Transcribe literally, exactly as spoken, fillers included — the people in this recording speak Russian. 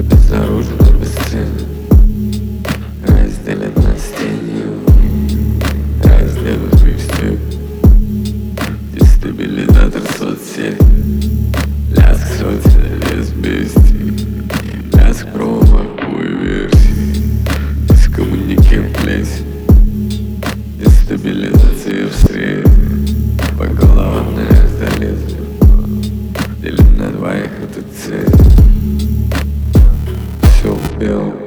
Обезоружен, бесценен, разделен на стенью, разделен мечты. Дестабилизатор соцсети, лязг сотен лес бестий, лязг промаху и версий, из коммунике плесень, дестабилизация в среде, по головам залезли, делим на двоих эту цель. Все в белом.